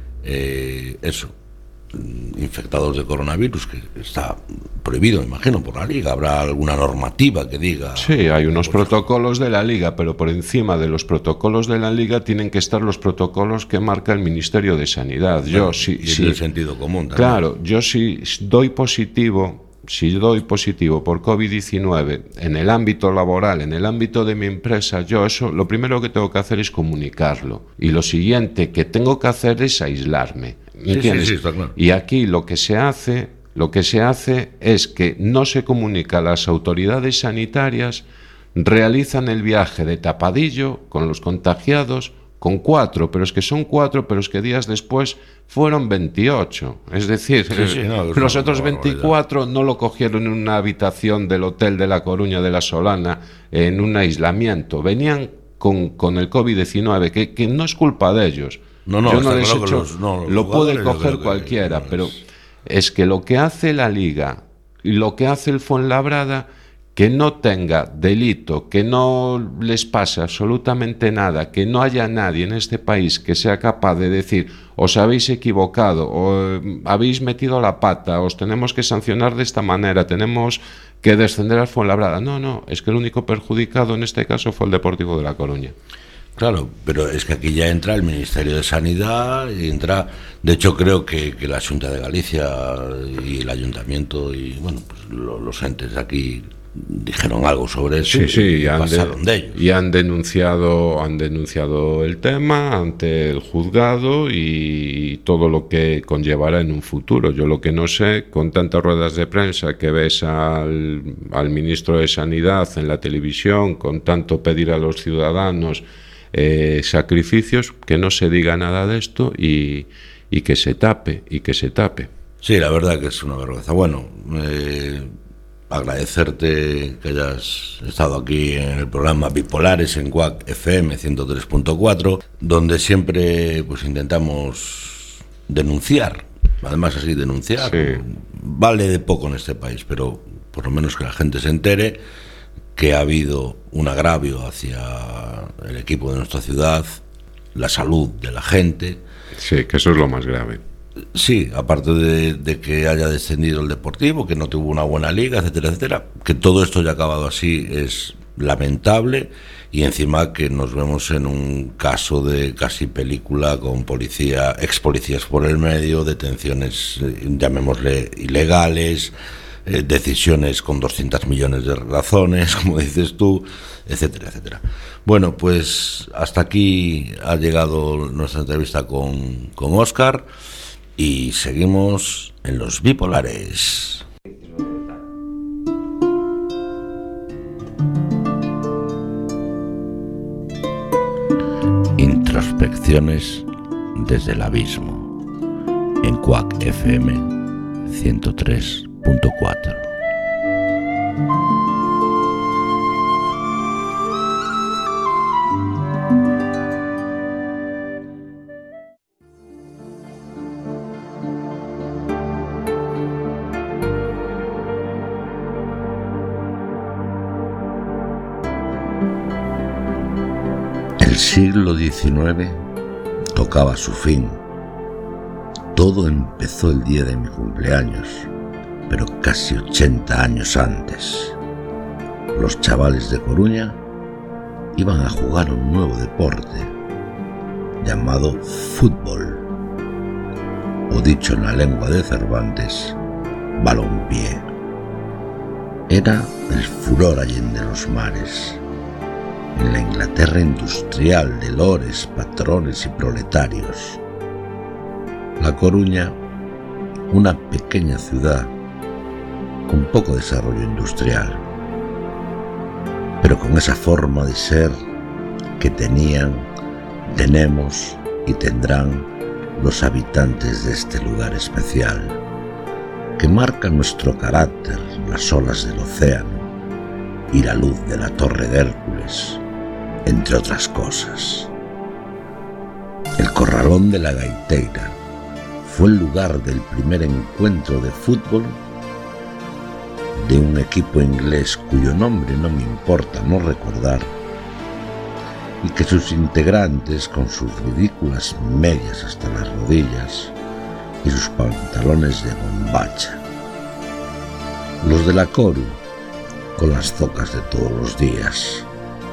eh, eso, infectados de coronavirus, que está prohibido, me imagino, por la Liga. Habrá alguna normativa que diga... Sí, hay unos pues, protocolos de la Liga, pero por encima de los protocolos de la Liga tienen que estar los protocolos que marca el Ministerio de Sanidad. Yo bueno, sí, y sí, el sentido común también. Claro, yo si doy positivo, si doy positivo por COVID diecinueve en el ámbito laboral, en el ámbito de mi empresa, yo eso, lo primero que tengo que hacer es comunicarlo. Y lo siguiente que tengo que hacer es aislarme. ¿Me entiendes? Sí, sí, sí, está claro. Y aquí lo que se hace, lo que se hace es que no se comunica a las autoridades sanitarias, realizan el viaje de tapadillo con los contagiados, con cuatro, pero es que son cuatro, pero es que días después fueron veintiocho. Es decir, sí, sí, no, los otros veinticuatro no lo cogieron en una habitación del hotel de La Coruña de la Solana, en un aislamiento. Venían con, con el COVID diecinueve, que, que no es culpa de ellos. No, no, yo no les claro hecho, los, no, los lo puede coger que, cualquiera, no es... pero es que lo que hace la Liga y lo que hace el Fuenlabrada, que no tenga delito, que no les pase absolutamente nada, que no haya nadie en este país que sea capaz de decir os habéis equivocado, o eh, habéis metido la pata, os tenemos que sancionar de esta manera, tenemos que descender al Fuenlabrada. No, no, es que el único perjudicado en este caso fue el Deportivo de La Coruña. Claro, pero es que aquí ya entra el Ministerio de Sanidad, y entra, de hecho creo que, que la Xunta de Galicia y el Ayuntamiento y bueno, pues lo, los entes de aquí dijeron algo sobre eso. Sí, sí, y, y, han pasaron de, de ellos. y han denunciado, han denunciado el tema ante el juzgado y todo lo que conllevará en un futuro. Yo lo que no sé, con tantas ruedas de prensa que ves al, al ministro de Sanidad en la televisión, con tanto pedir a los ciudadanos Eh, sacrificios, que no se diga nada de esto y, y que se tape, y que se tape. Sí, la verdad que es una vergüenza. Bueno, eh, agradecerte que hayas estado aquí en el programa Bipolares en C U A C F M ciento tres punto cuatro, donde siempre pues intentamos denunciar, además así denunciar, sí. Vale de poco en este país, pero por lo menos que la gente se entere que ha habido un agravio hacia el equipo de nuestra ciudad, la salud de la gente. Sí, que eso es lo más grave. Sí, aparte de, de que haya descendido el Deportivo, que no tuvo una buena liga, etcétera, etcétera, que todo esto haya acabado así es lamentable, y encima que nos vemos en un caso de casi película con policía, ex policías por el medio, detenciones, llamémosle ilegales, Eh, decisiones con doscientos millones de razones, como dices tú, etcétera, etcétera. Bueno, pues hasta aquí ha llegado nuestra entrevista con, con Óscar y seguimos en los Bipolares. Introspecciones desde el abismo en C U A C F M ciento tres punto cuatro. El siglo diecinueve tocaba su fin. Todo empezó el día de mi cumpleaños, pero casi ochenta años antes. Los chavales de Coruña iban a jugar un nuevo deporte llamado fútbol, o dicho en la lengua de Cervantes, balompié. Era el furor allende los mares, en la Inglaterra industrial de lores, patrones y proletarios. La Coruña, una pequeña ciudad con poco desarrollo industrial, pero con esa forma de ser que tenían, tenemos y tendrán los habitantes de este lugar especial, que marca nuestro carácter, las olas del océano y la luz de la Torre de Hércules, entre otras cosas. El Corralón de la Gaiteira fue el lugar del primer encuentro de fútbol de un equipo inglés cuyo nombre no me importa no recordar, y que sus integrantes, con sus ridículas medias hasta las rodillas y sus pantalones de bombacha, los de la Coru, con las zocas de todos los días.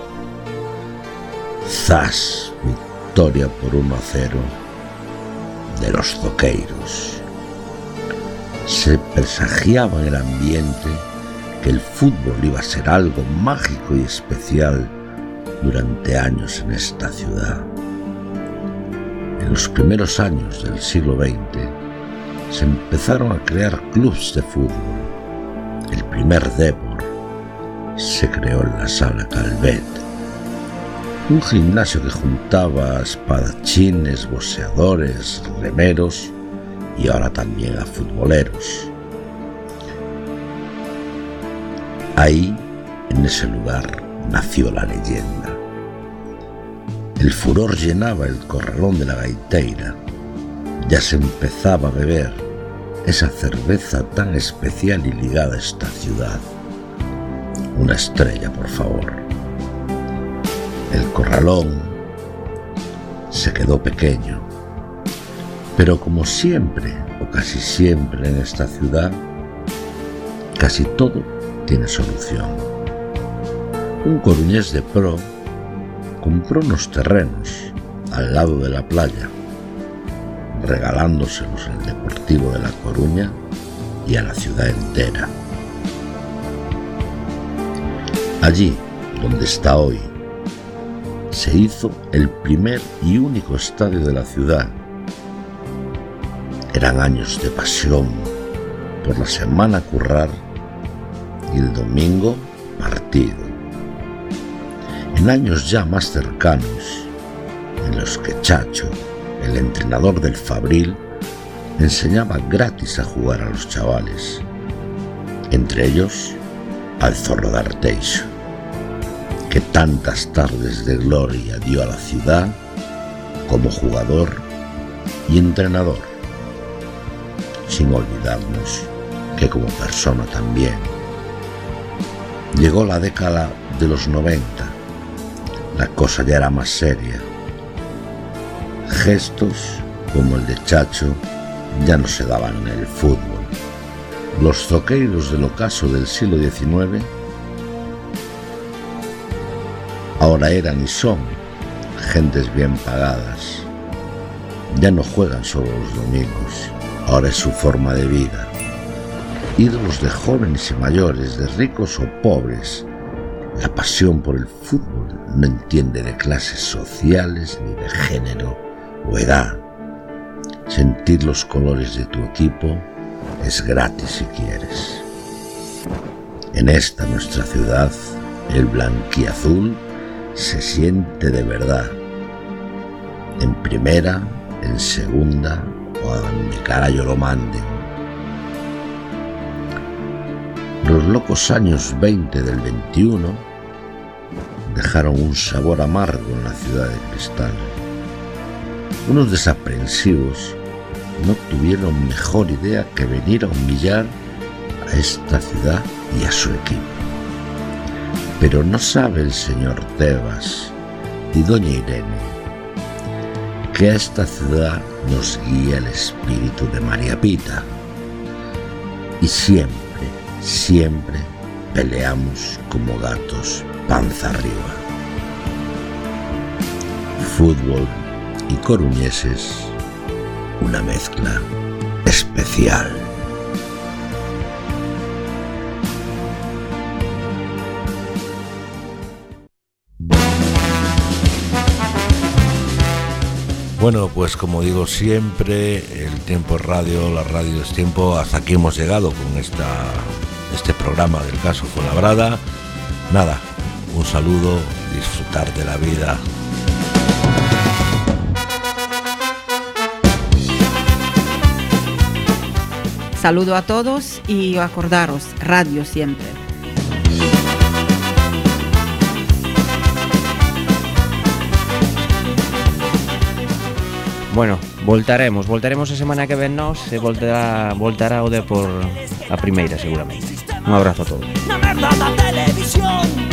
Zas, victoria por uno a cero de los zoqueiros. Se presagiaba en el ambiente que el fútbol iba a ser algo mágico y especial durante años en esta ciudad. En los primeros años del siglo veinte se empezaron a crear clubes de fútbol. El primer Depor se creó en la Sala Calvet, un gimnasio que juntaba a espadachines, boxeadores, remeros y ahora también a futboleros. Ahí, en ese lugar, nació la leyenda. El furor llenaba el corralón de la Gaiteira. Ya se empezaba a beber esa cerveza tan especial y ligada a esta ciudad. Una estrella, por favor. El corralón se quedó pequeño, pero como siempre, o casi siempre en esta ciudad, casi todo tiene solución. Un coruñés de pro compró unos terrenos al lado de la playa, regalándoselos al Deportivo de La Coruña y a la ciudad entera. Allí, donde está hoy, se hizo el primer y único estadio de la ciudad. Eran años de pasión por la semana currar y el domingo partido. En años ya más cercanos, en los que Chacho, el entrenador del Fabril, enseñaba gratis a jugar a los chavales, entre ellos al Zorro de Arteixo, que tantas tardes de gloria dio a la ciudad como jugador y entrenador, sin olvidarnos que como persona también. Llegó la década de los noventa, la cosa ya era más seria. Gestos como el de Chacho ya no se daban en el fútbol. Los zoqueiros del ocaso del siglo diecinueve ahora eran y son gentes bien pagadas. Ya no juegan solo los domingos, ahora es su forma de vida. Ídolos de jóvenes y mayores, de ricos o pobres. La pasión por el fútbol no entiende de clases sociales ni de género o edad. Sentir los colores de tu equipo es gratis si quieres. En esta nuestra ciudad, el blanquiazul se siente de verdad. En primera, en segunda o a donde carajo lo manden. Los locos años veinte del veintiuno dejaron un sabor amargo en la ciudad de cristal. Unos desaprensivos no tuvieron mejor idea que venir a humillar a esta ciudad y a su equipo. Pero no sabe el señor Tebas y doña Irene que a esta ciudad nos guía el espíritu de María Pita. Y siempre, siempre peleamos como gatos panza arriba. Fútbol y coruñeses, una mezcla especial. Bueno, pues como digo siempre, el tiempo es radio, la radio es tiempo. Hasta aquí hemos llegado con esta, este programa del caso Fuenlabrada. Nada, un saludo, disfrutar de la vida. Saludo a todos y acordaros, radio siempre. Bueno, voltaremos, voltaremos a semana que ven nós e voltará, voltará o Depor a primeira seguramente. Un abrazo a todos. Na merda da televisión